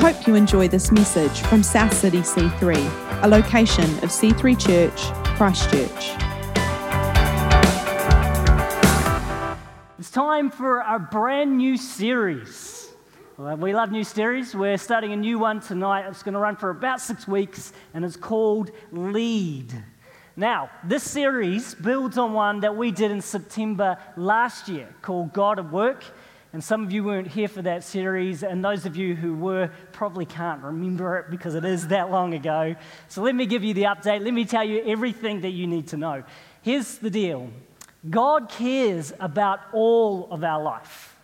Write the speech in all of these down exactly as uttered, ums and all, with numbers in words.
hope you enjoy this message from South City C three, a location of C three Church, Christchurch. It's time for a brand new series. Well, we love new series. We're starting a new one tonight. It's going to run for about six weeks, and it's called Lead. Now, this series builds on one that we did in September last year called God at Work. And some of you weren't here for that series, and those of you who were probably can't remember it because it is that long ago. So let me give you the update. Let me tell you everything that you need to know. Here's the deal. God cares about all of our life.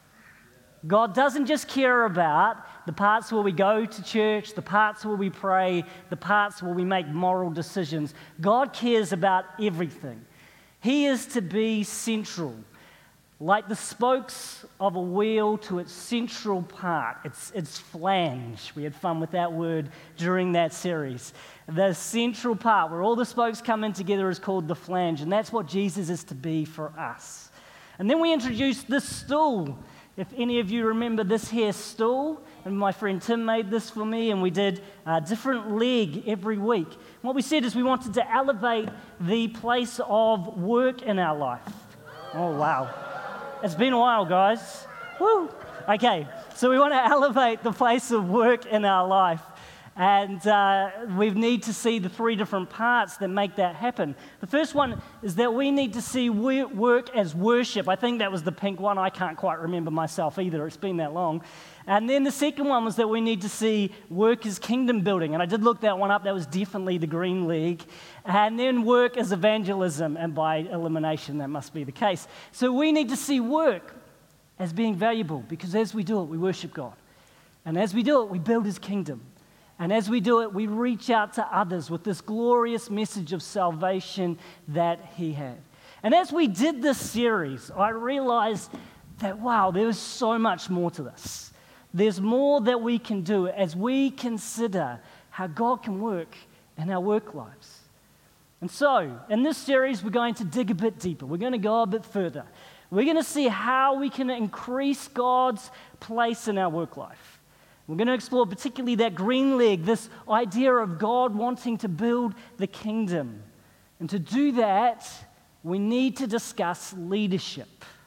God doesn't just care about the parts where we go to church, the parts where we pray, the parts where we make moral decisions. God cares about everything. He is to be central. Like the spokes of a wheel to its central part, its, its flange. We had fun with that word during that series. The central part, where all the spokes come in together, is called the flange, and that's what Jesus is to be for us. And then we introduced this stool. If any of you remember this here stool, and my friend Tim made this for me, and we did a different leg every week. What we said is we wanted to elevate the place of work in our life. Oh, wow. It's been a while, guys. Woo! Okay, so we want to elevate the place of work in our life. And uh, we need to see the three different parts that make that happen. The first one is that we need to see work as worship. I think that was the pink one. I can't quite remember myself either. It's been that long. And then the second one was that we need to see work as kingdom building. And I did look that one up. That was definitely the green league. And then work as evangelism. And by elimination, that must be the case. So we need to see work as being valuable, because as we do it, we worship God. And as we do it, we build His kingdom. And as we do it, we reach out to others with this glorious message of salvation that He had. And as we did this series, I realized that, wow, there is so much more to this. There's more that we can do as we consider how God can work in our work lives. And so, in this series, we're going to dig a bit deeper. We're going to go a bit further. We're going to see how we can increase God's place in our work life. We're going to explore particularly that green leg, this idea of God wanting to build the kingdom. And to do that, we need to discuss leadership.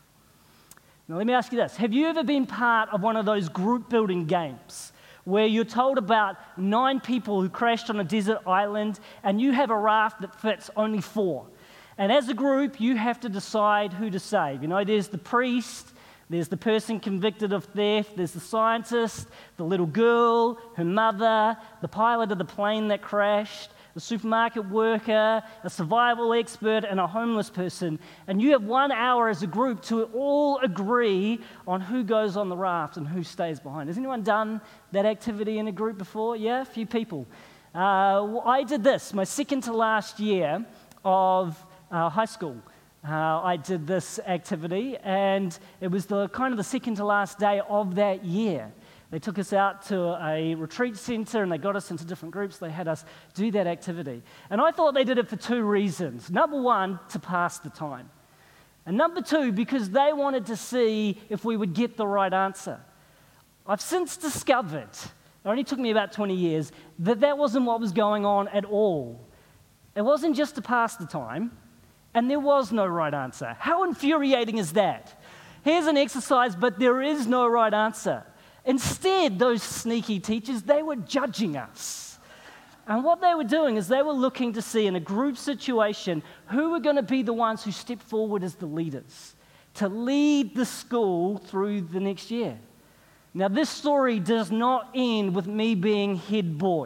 Now, let me ask you this. Have you ever been part of one of those group building games where you're told about nine people who crashed on a desert island and you have a raft that fits only four? And as a group, you have to decide who to save. You know, there's the priest, there's the person convicted of theft, there's the scientist, the little girl, her mother, the pilot of the plane that crashed, the supermarket worker, a survival expert, and a homeless person. And you have one hour as a group to all agree on who goes on the raft and who stays behind. Has anyone done that activity in a group before? Yeah, a few people. Uh, I did this my second to last year of uh, high school. Uh, I did this activity, and it was the kind of the second to last day of that year. They took us out to a retreat center, and they got us into different groups. They had us do that activity. And I thought they did it for two reasons. Number one, to pass the time. And number two, because they wanted to see if we would get the right answer. I've since discovered, it only took me about twenty years, that that wasn't what was going on at all. It wasn't just to pass the time. And there was no right answer. How infuriating is that? Here's an exercise, but there is no right answer. Instead, those sneaky teachers, they were judging us. And what they were doing is they were looking to see in a group situation who were going to be the ones who stepped forward as the leaders to lead the school through the next year. Now, this story does not end with me being head boy.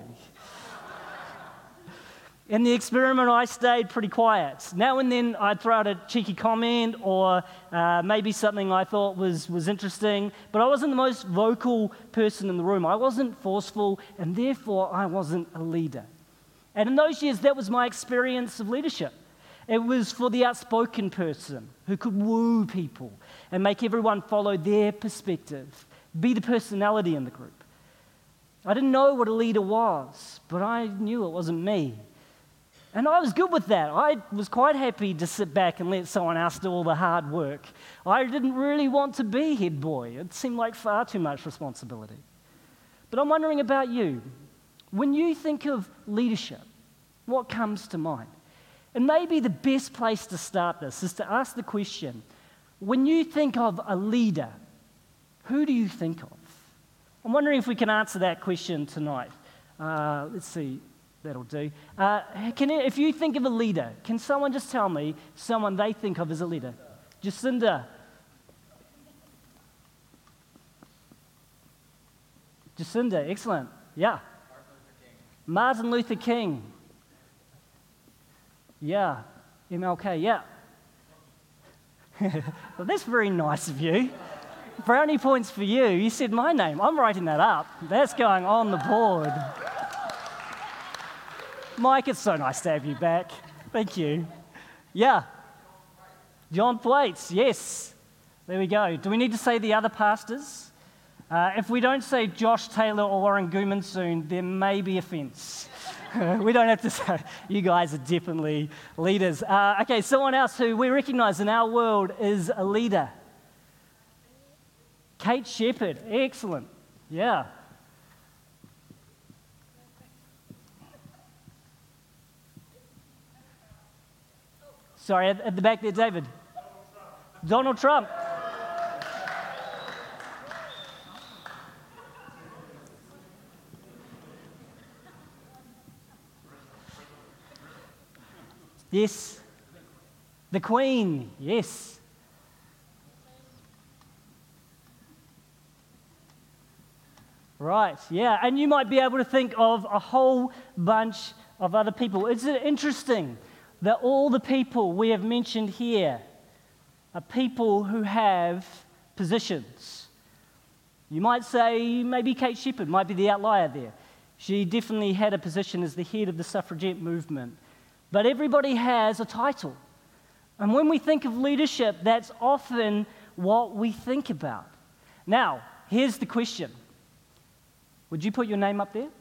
In the experiment, I stayed pretty quiet. Now and then, I'd throw out a cheeky comment or uh, maybe something I thought was, was interesting, but I wasn't the most vocal person in the room. I wasn't forceful, and therefore, I wasn't a leader. And in those years, that was my experience of leadership. It was for the outspoken person who could woo people and make everyone follow their perspective, be the personality in the group. I didn't know what a leader was, but I knew it wasn't me. And I was good with that. I was quite happy to sit back and let someone else do all the hard work. I didn't really want to be head boy. It seemed like far too much responsibility. But I'm wondering about you. When you think of leadership, what comes to mind? And maybe the best place to start this is to ask the question, when you think of a leader, who do you think of? I'm wondering if we can answer that question tonight. Uh, let's see, that'll do. Uh, can it, if you think of a leader, can someone just tell me someone they think of as a leader? Jacinda. Jacinda, excellent. Yeah. Martin Luther King. Yeah. M L K, yeah. Well, that's very nice of you. Brownie points for you. You said my name. I'm writing that up. That's going on the board. Mike, it's so nice to have you back. Thank you. Yeah. John Thwaites, yes. There we go. Do we need to say the other pastors? Uh, if we don't say Josh Taylor or Warren Gooman soon, there may be offence. We don't have to say. You guys are definitely leaders. Uh, okay, someone else who we recognise in our world is a leader. Kate Shepherd, excellent. Yeah. Sorry, at, at the back there, David. Donald Trump. Donald Trump. Yes. The Queen, yes. Right, yeah, and you might be able to think of a whole bunch of other people. Is it interesting that all the people we have mentioned here are people who have positions? You might say maybe Kate Shepherd might be the outlier there. She definitely had a position as the head of the suffragette movement. But everybody has a title. And when we think of leadership, that's often what we think about. Now, here's the question. Would you put your name up there?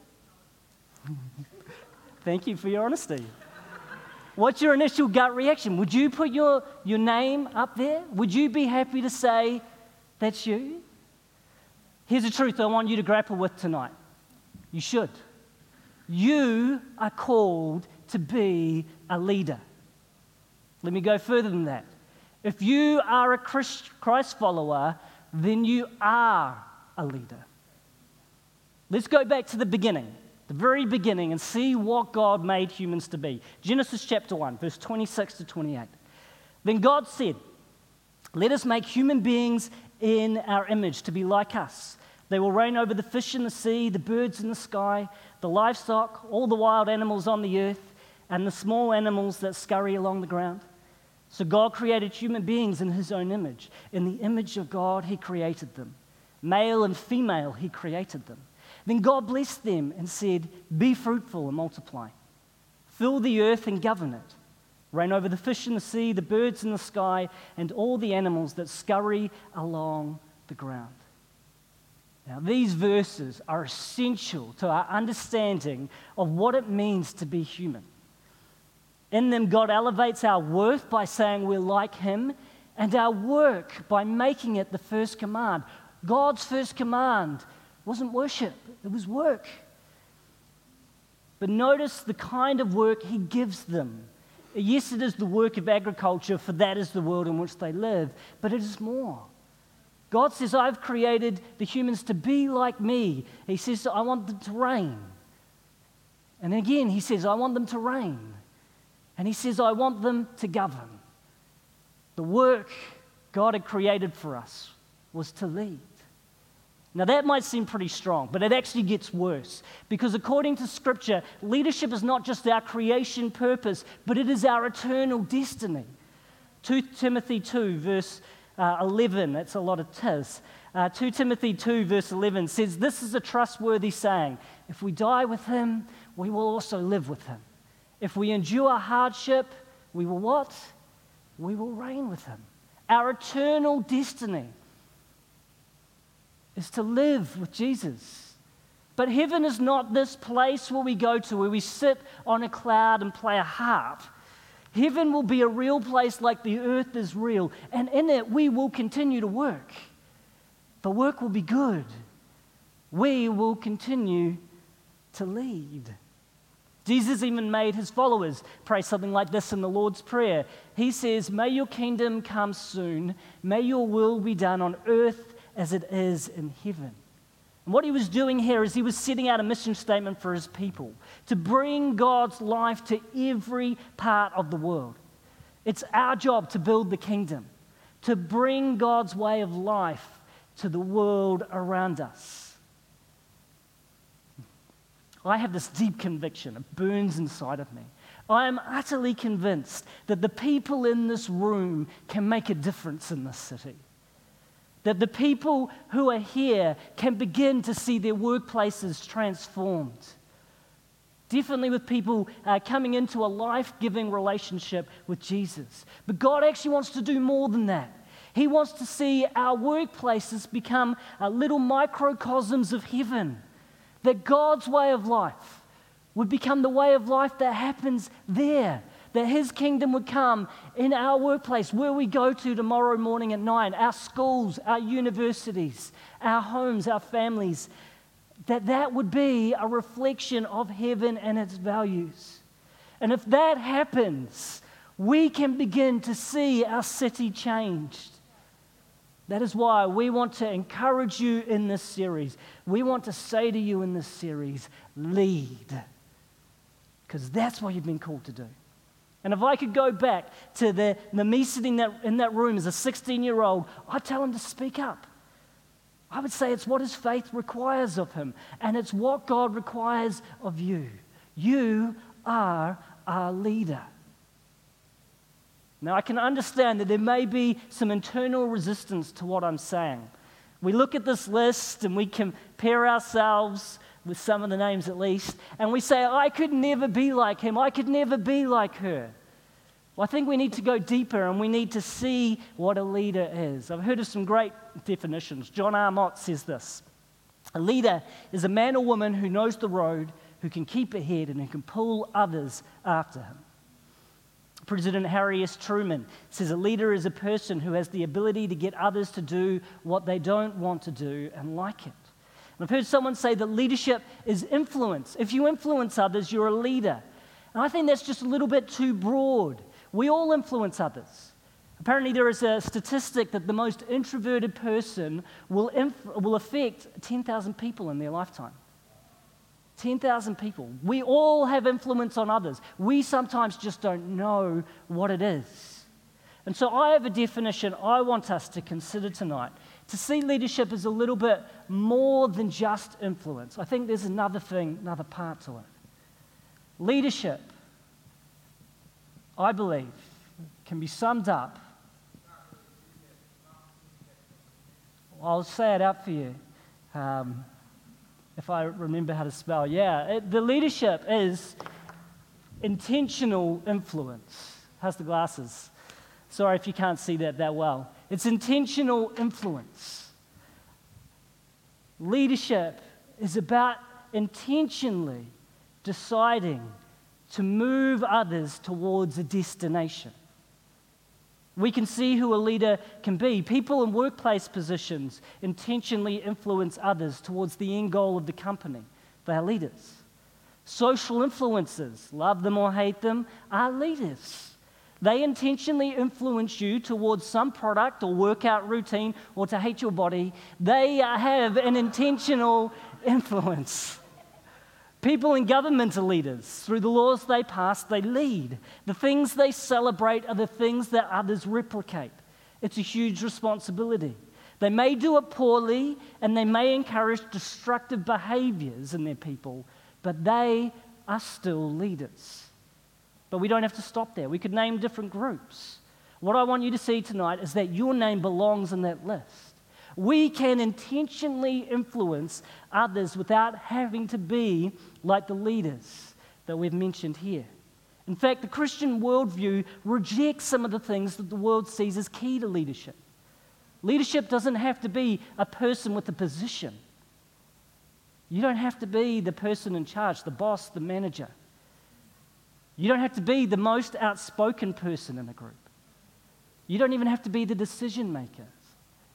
Thank you for your honesty. What's your initial gut reaction? Would you put your, your name up there? Would you be happy to say, that's you? Here's the truth I want you to grapple with tonight. You should. You are called to be a leader. Let me go further than that. If you are a Christ follower, then you are a leader. Let's go back to the beginning, the very beginning, and see what God made humans to be. Genesis chapter one, verse twenty-six to twenty-eight. Then God said, let us make human beings in our image to be like us. They will reign over the fish in the sea, the birds in the sky, the livestock, all the wild animals on the earth, and the small animals that scurry along the ground. So God created human beings in his own image. In the image of God, he created them. Male and female, he created them. Then God blessed them and said, be fruitful and multiply. Fill the earth and govern it. Reign over the fish in the sea, the birds in the sky, and all the animals that scurry along the ground. Now, these verses are essential to our understanding of what it means to be human. In them, God elevates our worth by saying we're like him, and our work by making it the first command. God's first command wasn't worship, it was work. But notice the kind of work he gives them. Yes, it is the work of agriculture, for that is the world in which they live, but it is more. God says, I've created the humans to be like me. He says, I want them to reign. And again, he says, I want them to reign. And he says, I want them to govern. The work God had created for us was to lead. Now, that might seem pretty strong, but it actually gets worse. Because according to Scripture, leadership is not just our creation purpose, but it is our eternal destiny. Second Timothy two, verse uh, eleven, that's a lot of tis. Uh, Second Timothy two, verse eleven says, this is a trustworthy saying. If we die with him, we will also live with him. If we endure hardship, we will what? We will reign with him. Our eternal destiny is to live with Jesus. But heaven is not this place where we go to, where we sit on a cloud and play a harp. Heaven will be a real place like the earth is real, and in it we will continue to work. The work will be good. we will continue to lead. Jesus even made his followers pray something like this in the Lord's Prayer. He says, "May your kingdom come soon. May your will be done on earth as it is in heaven." And what he was doing here is he was setting out a mission statement for his people to bring God's life to every part of the world. It's our job to build the kingdom, to bring God's way of life to the world around us. I have this deep conviction, it burns inside of me. I am utterly convinced that the people in this room can make a difference in this city. That the people who are here can begin to see their workplaces transformed. Definitely with people uh, coming into a life-giving relationship with Jesus. But God actually wants to do more than that. He wants to see our workplaces become uh, little microcosms of heaven. That God's way of life would become the way of life that happens there. That his kingdom would come in our workplace, where we go to tomorrow morning at nine, our schools, our universities, our homes, our families. That that would be a reflection of heaven and its values. And if that happens, we can begin to see our city changed. That is why we want to encourage you in this series. We want to say to you in this series, lead. Because that's what you've been called to do. And if I could go back to the, the me sitting that, in that room as a sixteen-year-old, I'd tell him to speak up. I would say it's what his faith requires of him, and it's what God requires of you. You are our leader. Now, I can understand that there may be some internal resistance to what I'm saying. We look at this list and we compare ourselves with some of the names at least, and we say, I could never be like him, I could never be like her. Well, I think we need to go deeper and we need to see what a leader is. I've heard of some great definitions. John R. Mott says this: a leader is a man or woman who knows the road, who can keep ahead, and who can pull others after him. President Harry S. Truman says a leader is a person who has the ability to get others to do what they don't want to do and like it. And I've heard someone say that leadership is influence. If you influence others, you're a leader. And I think that's just a little bit too broad. We all influence others. Apparently there is a statistic that the most introverted person will, inf- will affect ten thousand people in their lifetime. ten thousand people. We all have influence on others. We sometimes just don't know what it is. And so I have a definition I want us to consider tonight, to see leadership as a little bit more than just influence. I think there's another thing, another part to it. Leadership, I believe, can be summed up. I'll say it out for you. Um, If I remember how to spell, yeah. It, the leadership is intentional influence. How's the glasses? Sorry if you can't see that that well. It's intentional influence. Leadership is about intentionally deciding to move others towards a destination. We can see who a leader can be. People in workplace positions intentionally influence others towards the end goal of the company. They are leaders. Social influencers, love them or hate them, are leaders. They intentionally influence you towards some product or workout routine or to hate your body. They have an intentional influence. People in government are leaders. Through the laws they pass, they lead. The things they celebrate are the things that others replicate. It's a huge responsibility. They may do it poorly, and they may encourage destructive behaviors in their people, but they are still leaders. But we don't have to stop there. We could name different groups. What I want you to see tonight is that your name belongs in that list. We can intentionally influence others without having to be like the leaders that we've mentioned here. In fact, the Christian worldview rejects some of the things that the world sees as key to leadership. Leadership doesn't have to be a person with a position. You don't have to be the person in charge, the boss, the manager. You don't have to be the most outspoken person in a group. You don't even have to be the decision maker.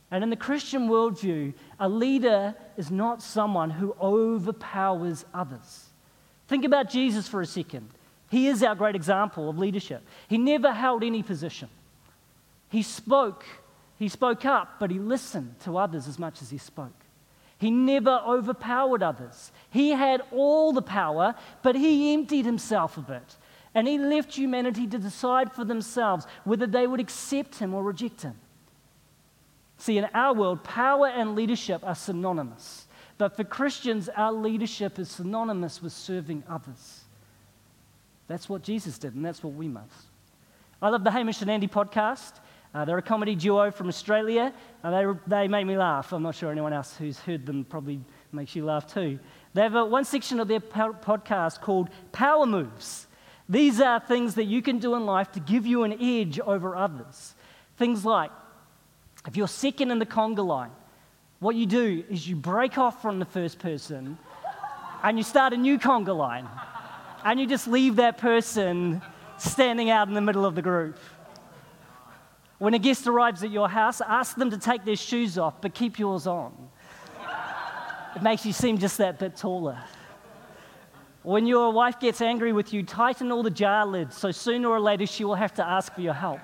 And in the Christian worldview, a leader is not someone who overpowers others. Think about Jesus for a second. He is our great example of leadership. He never held any position. He spoke, he spoke up, but he listened to others as much as he spoke. He never overpowered others. He had all the power, but he emptied himself of it. And he left humanity to decide for themselves whether they would accept him or reject him. See, in our world, power and leadership are synonymous. But for Christians, our leadership is synonymous with serving others. That's what Jesus did, and that's what we must. I love the Hamish and Andy podcast. Uh, they're a comedy duo from Australia. Uh, they, they make me laugh. I'm not sure anyone else who's heard them probably makes you laugh too. They have a, one section of their po- podcast called Power Moves. These are things that you can do in life to give you an edge over others. Things like, if you're second in the conga line, what you do is you break off from the first person and you start a new conga line. And you just leave that person standing out in the middle of the group. When a guest arrives at your house, ask them to take their shoes off, but keep yours on. It makes you seem just that bit taller. When your wife gets angry with you, tighten all the jar lids, so sooner or later she will have to ask for your help.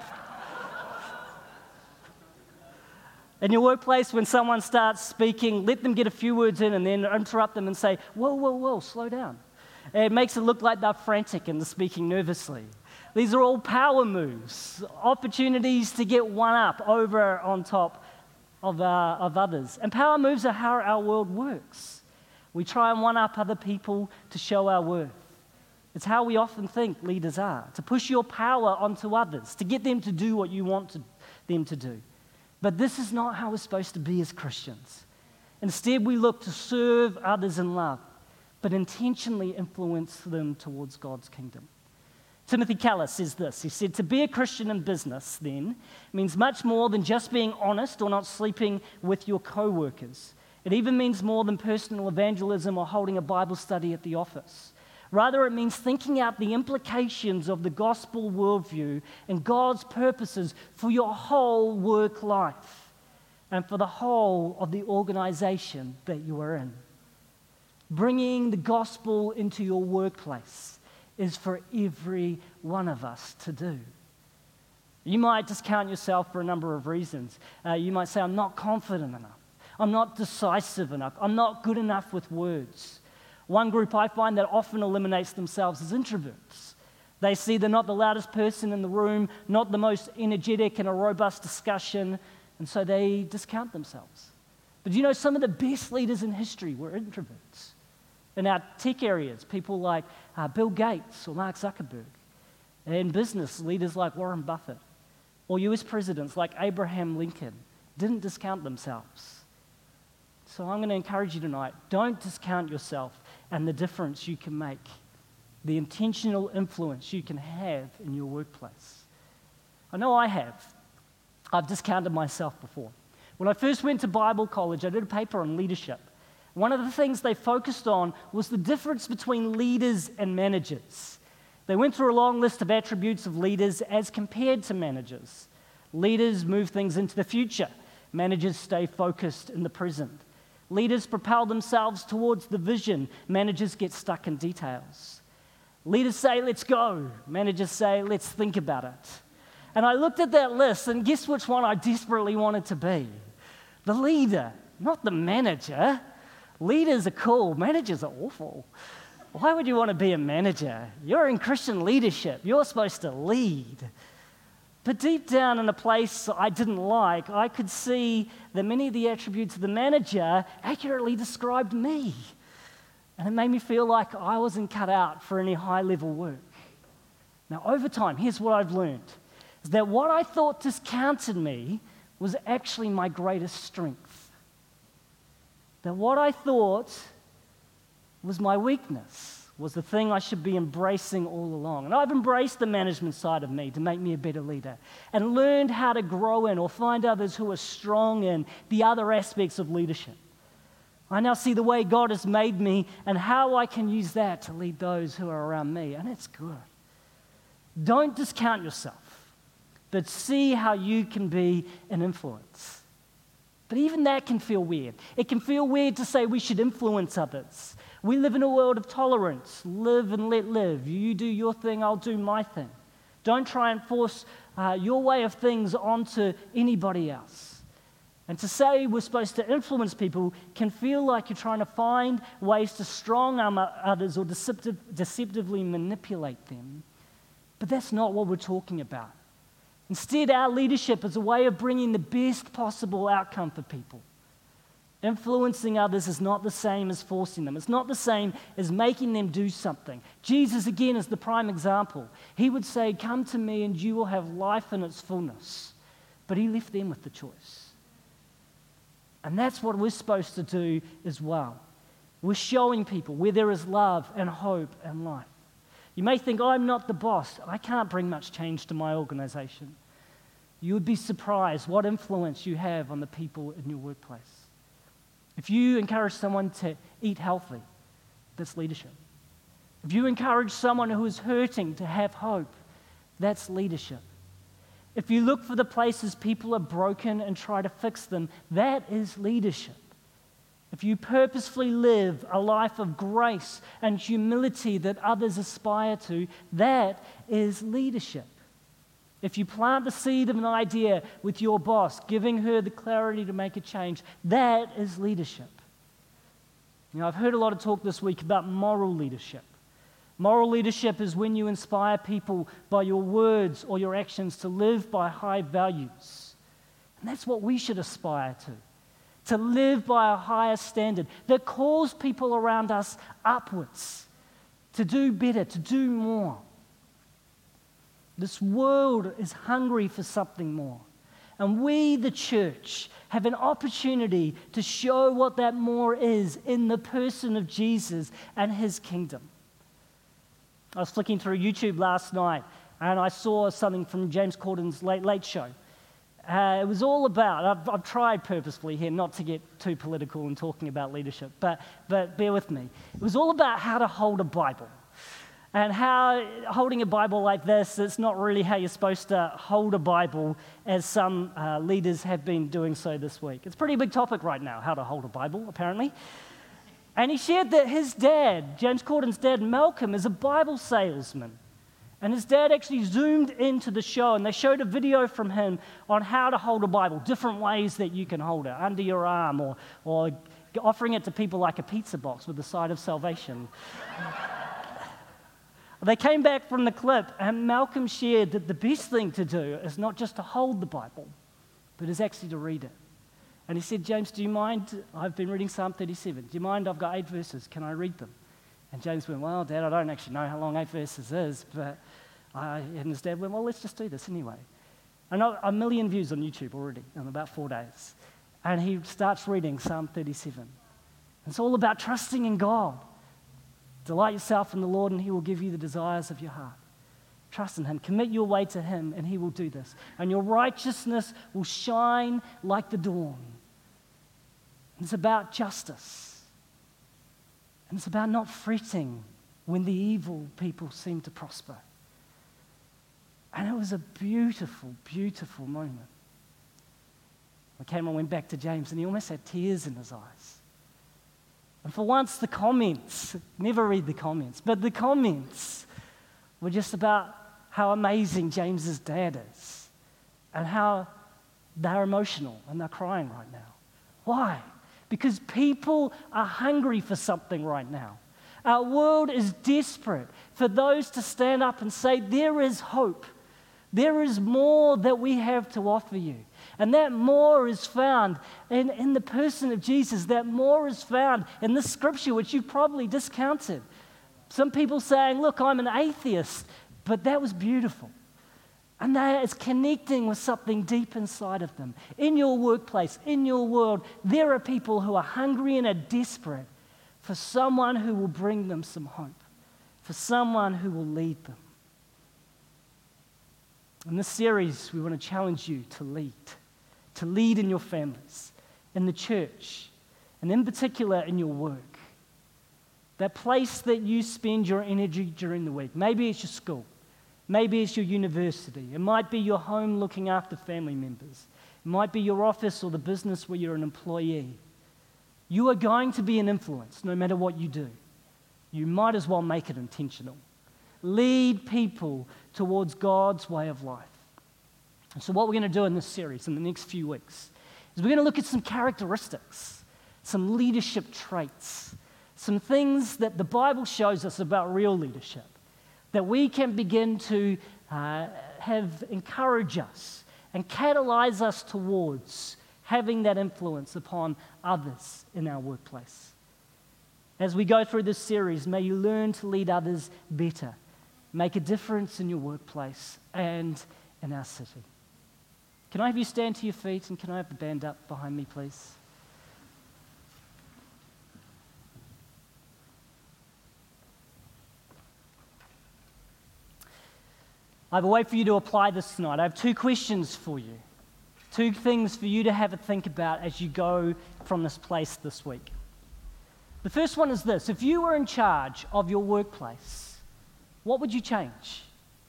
In your workplace, when someone starts speaking, let them get a few words in and then interrupt them and say, whoa, whoa, whoa, slow down. It makes it look like they're frantic and they're speaking nervously. These are all power moves, opportunities to get one up over on top of, uh, of others. And power moves are how our world works. We try and one up other people to show our worth. It's how we often think leaders are, to push your power onto others, to get them to do what you want to, them to do. But this is not how we're supposed to be as Christians. Instead, we look to serve others in love, but intentionally influence them towards God's kingdom. Timothy Keller says this. He said, to be a Christian in business, then, means much more than just being honest or not sleeping with your co-workers. It even means more than personal evangelism or holding a Bible study at the office. Rather, it means thinking out the implications of the gospel worldview and God's purposes for your whole work life and for the whole of the organization that you are in. Bringing the gospel into your workplace is for every one of us to do. You might discount yourself for a number of reasons. Uh, you might say, I'm not confident enough. I'm not decisive enough. I'm not good enough with words. One group I find that often eliminates themselves is introverts. They see they're not the loudest person in the room, not the most energetic in a robust discussion, and so they discount themselves. But you know, some of the best leaders in history were introverts. In our tech areas, people like uh, Bill Gates or Mark Zuckerberg. In business, leaders like Warren Buffett. Or U S presidents like Abraham Lincoln didn't discount themselves. So I'm going to encourage you tonight, don't discount yourself and the difference you can make, the intentional influence you can have in your workplace. I know I have. I've discounted myself before. When I first went to Bible college, I did a paper on leadership. One of the things they focused on was the difference between leaders and managers. They went through a long list of attributes of leaders as compared to managers. Leaders move things into the future. Managers stay focused in the present. Leaders propel themselves towards the vision. Managers get stuck in details. Leaders say, let's go. Managers say, let's think about it. And I looked at that list, and guess which one I desperately wanted to be? The leader, not the manager. Leaders are cool. Managers are awful. Why would you want to be a manager? You're in Christian leadership. You're supposed to lead. But deep down in a place I didn't like, I could see that many of the attributes of the manager accurately described me. And it made me feel like I wasn't cut out for any high-level work. Now, over time, here's what I've learned, is that what I thought discounted me was actually my greatest strength. That what I thought was my weakness was the thing I should be embracing all along. And I've embraced the management side of me to make me a better leader and learned how to grow in or find others who are strong in the other aspects of leadership. I now see the way God has made me and how I can use that to lead those who are around me, and it's good. Don't discount yourself, but see how you can be an influence. But even that can feel weird. It can feel weird to say we should influence others. We live in a world of tolerance. Live and let live. You do your thing, I'll do my thing. Don't try and force uh, your way of things onto anybody else. And to say we're supposed to influence people can feel like you're trying to find ways to strong-arm others or deceptive, deceptively manipulate them. But that's not what we're talking about. Instead, our leadership is a way of bringing the best possible outcome for people. Influencing others is not the same as forcing them. It's not the same as making them do something. Jesus, again, is the prime example. He would say, "Come to me and you will have life in its fullness." But he left them with the choice. And that's what we're supposed to do as well. We're showing people where there is love and hope and life. You may think, "I'm not the boss. I can't bring much change to my organization." You would be surprised what influence you have on the people in your workplace. If you encourage someone to eat healthy, that's leadership. If you encourage someone who is hurting to have hope, that's leadership. If you look for the places people are broken and try to fix them, that is leadership. If you purposefully live a life of grace and humility that others aspire to, that is leadership. If you plant the seed of an idea with your boss, giving her the clarity to make a change, that is leadership. You know, I've heard a lot of talk this week about moral leadership. Moral leadership is when you inspire people by your words or your actions to live by high values. And that's what we should aspire to. To live by a higher standard that calls people around us upwards, to do better, to do more. This world is hungry for something more. And we, the church, have an opportunity to show what that more is in the person of Jesus and his kingdom. I was flicking through YouTube last night and I saw something from James Corden's Late Late Show. Uh, it was all about, I've, I've tried purposefully here not to get too political in talking about leadership, but, but bear with me. It was all about how to hold a Bible. And how holding a Bible like this, it's not really how you're supposed to hold a Bible, as some uh, leaders have been doing so this week. It's a pretty big topic right now, how to hold a Bible, apparently. And he shared that his dad, James Corden's dad, Malcolm, is a Bible salesman. And his dad actually zoomed into the show, and they showed a video from him on how to hold a Bible, different ways that you can hold it, under your arm, or, or offering it to people like a pizza box with the side of salvation. They came back from the clip, and Malcolm shared that the best thing to do is not just to hold the Bible, but is actually to read it. And he said, "James, do you mind? I've been reading Psalm thirty-seven. Do you mind? I've got eight verses. Can I read them?" And James went, "Well, Dad, I don't actually know how long eight verses is." But I, and his dad went, "Well, let's just do this anyway." And a million views on YouTube already in about four days. And he starts reading Psalm thirty-seven. It's all about trusting in God. Delight yourself in the Lord, and he will give you the desires of your heart. Trust in him. Commit your way to him, and he will do this. And your righteousness will shine like the dawn. It's about justice. And it's about not fretting when the evil people seem to prosper. And it was a beautiful, beautiful moment. Cameron went back to James, and he almost had tears in his eyes. And for once, the comments, never read the comments, but the comments were just about how amazing James's dad is and how they're emotional and they're crying right now. Why? Because people are hungry for something right now. Our world is desperate for those to stand up and say, there is hope. There is more that we have to offer you. And that more is found in, in the person of Jesus. That more is found in this scripture, which you probably discounted. Some people saying, look, I'm an atheist, but that was beautiful. And that is connecting with something deep inside of them. In your workplace, in your world, there are people who are hungry and are desperate for someone who will bring them some hope, for someone who will lead them. In this series, we want to challenge you to lead, to lead in your families, in the church, and in particular in your work. That place that you spend your energy during the week. Maybe it's your school. Maybe it's your university. It might be your home looking after family members. It might be your office or the business where you're an employee. You are going to be an influence no matter what you do. You might as well make it intentional. Lead people towards God's way of life. So what we're going to do in this series in the next few weeks is we're going to look at some characteristics, some leadership traits, some things that the Bible shows us about real leadership that we can begin to uh, have encourage us and catalyze us towards having that influence upon others in our workplace. As we go through this series, may you learn to lead others better, make a difference in your workplace and in our city. Can I have you stand to your feet, and can I have the band up behind me, please? I have a way for you to apply this tonight. I have two questions for you, two things for you to have a think about as you go from this place this week. The first one is this: if you were in charge of your workplace, what would you change?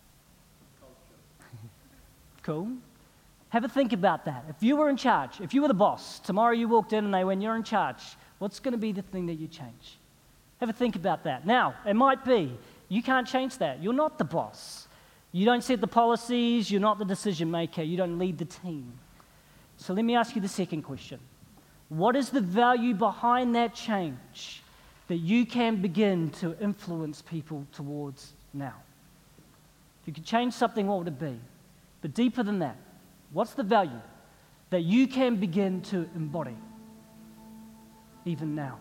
Cool. Have a think about that. If you were in charge, if you were the boss, tomorrow you walked in and they went, you're in charge, what's going to be the thing that you change? Have a think about that. Now, it might be, you can't change that. You're not the boss. You don't set the policies, you're not the decision maker, you don't lead the team. So let me ask you the second question. What is the value behind that change that you can begin to influence people towards now? If you could change something, what would it be? But deeper than that, what's the value that you can begin to embody even now?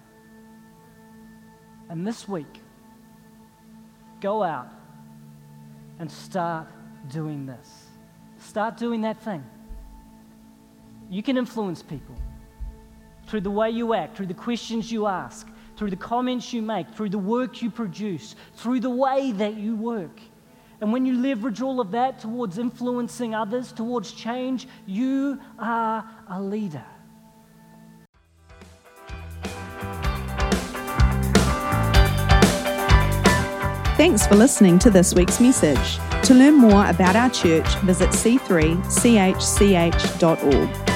And this week, go out and start doing this. Start doing that thing. You can influence people through the way you act, through the questions you ask, through the comments you make, through the work you produce, through the way that you work. And when you leverage all of that towards influencing others, towards change, you are a leader. Thanks for listening to this week's message. To learn more about our church, visit c three c h c h dot org.